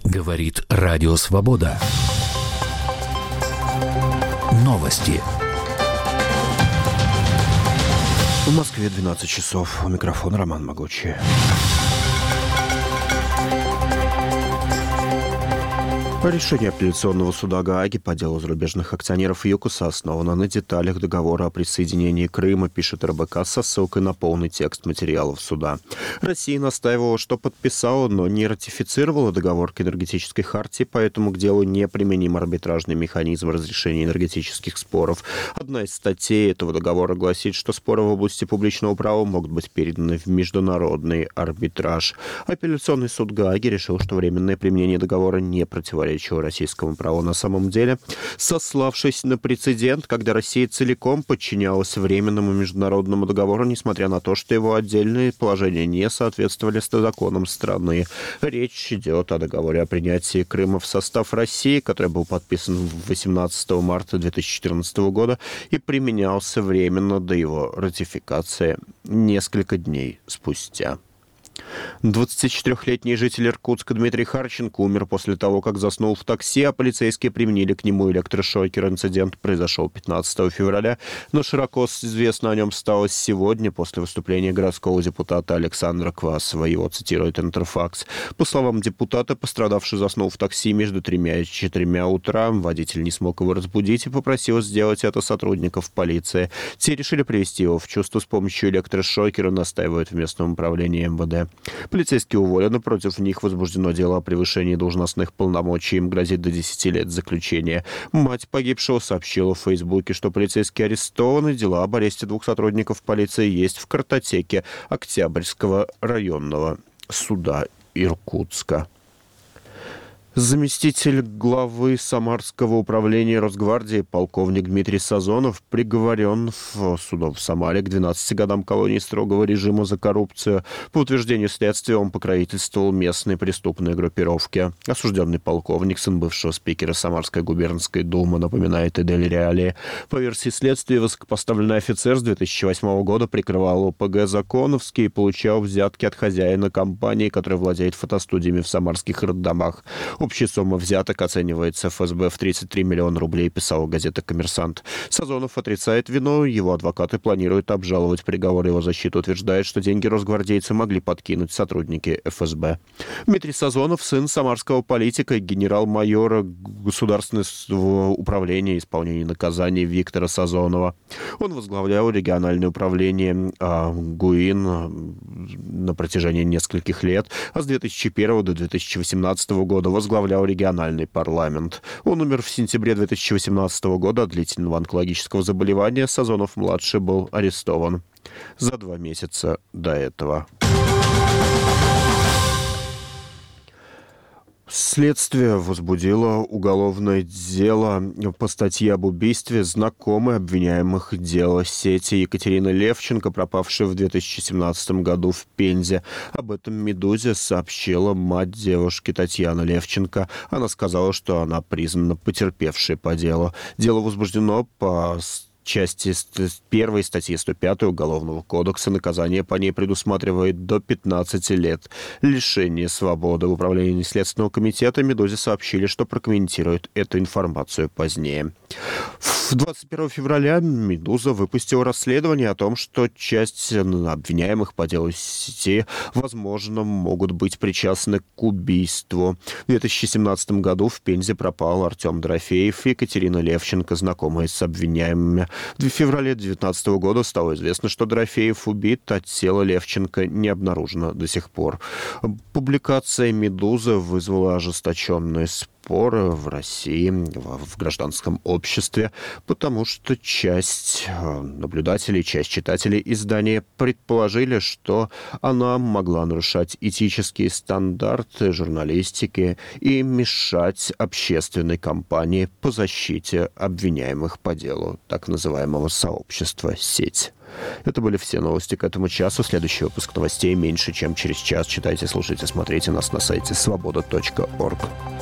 Говорит Радио Свобода. Новости. В Москве 12 часов. У микрофона Роман Могучий. Решение апелляционного суда Гааги по делу зарубежных акционеров ЮКОСа основано на деталях договора о присоединении Крыма, пишет РБК со ссылкой на полный текст материалов суда. Россия настаивала, что подписала, но не ратифицировала договор к энергетической хартии, поэтому к делу неприменим арбитражный механизм разрешения энергетических споров. Одна из статей этого договора гласит, что споры в области публичного права могут быть переданы в международный арбитраж. Апелляционный суд Гааги решил, что временное применение договора не противоречит российскому праву на самом деле, сославшись на прецедент, когда Россия целиком подчинялась временному международному договору, несмотря на то, что его отдельные положения не соответствовали законам страны. Речь идет о договоре о принятии Крыма в состав России, который был подписан 18 марта 2014 года и применялся временно до его ратификации несколько дней спустя. 24-летний житель Иркутска Дмитрий Харченко умер после того, как заснул в такси, а полицейские применили к нему электрошокер. Инцидент произошел 15 февраля, но широко известно о нем стало сегодня после выступления городского депутата Александра Квасова. Его цитирует Интерфакс. По словам депутата, пострадавший заснул в такси между 3 и 4 утра. Водитель не смог его разбудить и попросил сделать это сотрудников полиции. Те решили привести его в чувство с помощью электрошокера, настаивают в местном управлении МВД. Полицейские уволены, против них возбуждено дело о превышении должностных полномочий, им грозит до 10 лет заключения. Мать погибшего сообщила в Фейсбуке, что полицейские арестованы, дела об аресте 2 сотрудников полиции есть в картотеке Октябрьского районного суда Иркутска. Заместитель главы Самарского управления Росгвардии полковник Дмитрий Сазонов приговорен судом в Самаре к 12 годам колонии строгого режима за коррупцию. По утверждению следствия, он покровительствовал местной преступной группировке. Осужденный полковник, сын бывшего спикера Самарской губернской думы, напоминает Эдель Реалии. По версии следствия, высокопоставленный офицер с 2008 года прикрывал ОПГ «Законовский» и получал взятки от хозяина компании, которая владеет фотостудиями в самарских роддомах. Общая сумма взяток оценивается ФСБ в 33 миллиона рублей, писала газета «Коммерсант». Сазонов отрицает вину, его адвокаты планируют обжаловать приговор. Его защита утверждает, что деньги росгвардейцы могли подкинуть сотрудники ФСБ. Дмитрий Сазонов, сын самарского политика, генерал-майора Государственного управления исполнения наказаний Виктора Сазонова. Он возглавлял региональное управление ГУИН на протяжении нескольких лет, а с 2001 до 2018 года возглавлял региональный парламент. Он умер в сентябре 2018 года от длительного онкологического заболевания. Сазонов-младший был арестован за 2 месяца до этого. Следствие возбудило уголовное дело по статье об убийстве знакомой обвиняемых дела сети Екатерины Левченко, пропавшей в 2017 году в Пензе. Об этом «Медузе» сообщила мать девушки Татьяна Левченко. Она сказала, что она признана потерпевшей по делу. Дело возбуждено по части 1 статьи 105 Уголовного кодекса. Наказание по ней предусматривает до 15 лет лишения свободы. В управлении Следственного комитета «Медузе» сообщили, что прокомментируют эту информацию позднее. 21 февраля «Медуза» выпустила расследование о том, что часть обвиняемых по делу сети, возможно, могут быть причастны к убийству. В 2017 году в Пензе пропал Артем Дорофеев и Екатерина Левченко, знакомые с обвиняемыми. В феврале 2019 года стало известно, что Дорофеев убит, а тело Левченко не обнаружено до сих пор. Публикация «Медузы» вызвала ожесточенные споры в России, в гражданском обществе, потому что часть наблюдателей, часть читателей издания предположили, что она могла нарушать этические стандарты журналистики и мешать общественной кампании по защите обвиняемых по делу так называемого сообщества «Сеть». Это были все новости к этому часу. Следующий выпуск новостей меньше, чем через час. Читайте, слушайте, смотрите нас на сайте svoboda.org.